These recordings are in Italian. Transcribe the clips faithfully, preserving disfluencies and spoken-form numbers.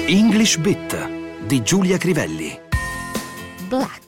English Bit di Giulia Crivelli. Black.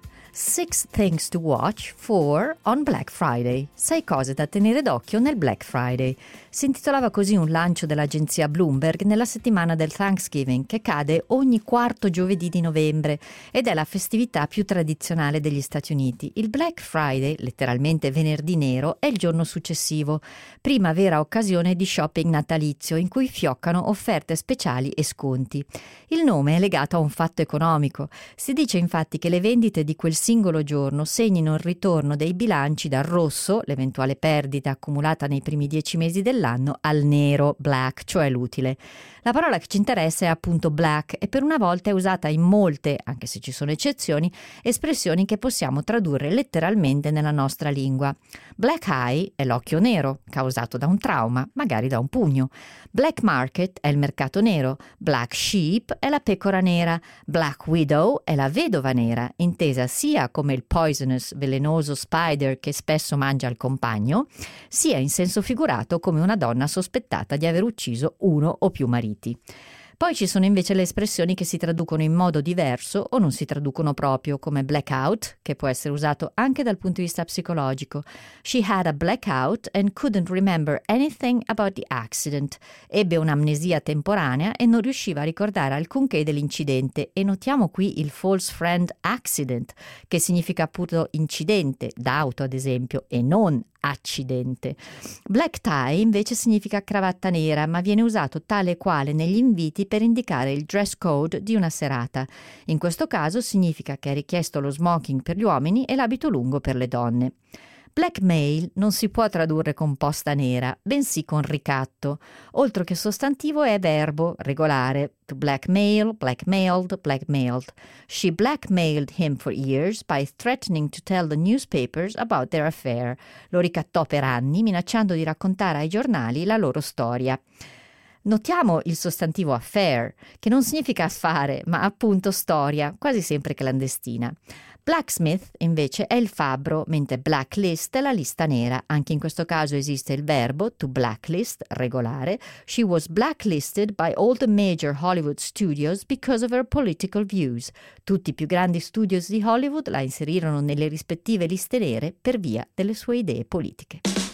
Six things to watch for on Black Friday. Sei cose da tenere d'occhio nel Black Friday. Si intitolava così un lancio dell'agenzia Bloomberg nella settimana del Thanksgiving, che cade ogni quarto giovedì di novembre ed è la festività più tradizionale degli Stati Uniti. Il Black Friday, letteralmente venerdì nero, è il giorno successivo, prima vera occasione di shopping natalizio in cui fioccano offerte speciali e sconti. Il nome è legato a un fatto economico. Si dice infatti che le vendite di quel singolo giorno segnino il ritorno dei bilanci dal rosso, l'eventuale perdita accumulata nei primi dieci mesi dell'anno, al nero, black, cioè l'utile. La parola che ci interessa è appunto black e per una volta è usata in molte, anche se ci sono eccezioni, espressioni che possiamo tradurre letteralmente nella nostra lingua. Black eye è l'occhio nero, causato da un trauma, magari da un pugno. Black market è il mercato nero. Black sheep è la pecora nera. Black widow è la vedova nera, intesa sia come il poisonous, velenoso spider che spesso mangia il compagno, sia in senso figurato come una donna sospettata di aver ucciso uno o più mariti. Poi ci sono invece le espressioni che si traducono in modo diverso o non si traducono proprio, come blackout, che può essere usato anche dal punto di vista psicologico. She had a blackout and couldn't remember anything about the accident. Ebbe un'amnesia temporanea e non riusciva a ricordare alcunché dell'incidente. E notiamo qui il false friend accident, che significa appunto incidente, d'auto ad esempio, e non accidente. Black tie invece significa cravatta nera, ma viene usato tale e quale negli inviti per indicare il dress code di una serata. In questo caso significa che è richiesto lo smoking per gli uomini e l'abito lungo per le donne. Blackmail non si può tradurre con posta nera, bensì con ricatto. Oltre che sostantivo è verbo, regolare. To blackmail, blackmailed, blackmailed. She blackmailed him for years by threatening to tell the newspapers about their affair. Lo ricattò per anni, minacciando di raccontare ai giornali la loro storia. Notiamo il sostantivo affair, che non significa affare, ma appunto storia, quasi sempre clandestina. Blacksmith, invece, è il fabbro, mentre blacklist è la lista nera. Anche in questo caso esiste il verbo to blacklist, regolare. She was blacklisted by all the major Hollywood studios because of her political views. Tutti i più grandi studios di Hollywood la inserirono nelle rispettive liste nere per via delle sue idee politiche.